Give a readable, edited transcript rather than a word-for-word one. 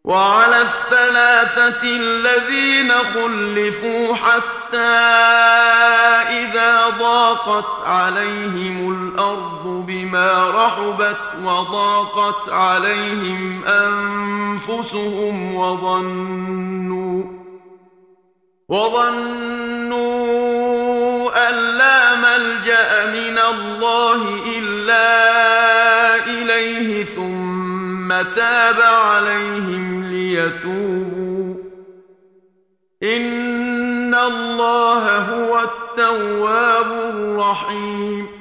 وعلى الثلاثة الذين خلفوا حتى إذا ضاقت عليهم الأرض بما رحبت وضاقت عليهم أنفسهم وظنوا أن لا ملجأ من الله إلا إليه ثم تاب عليهم ليتوبوا إن الله هو التواب الرحيم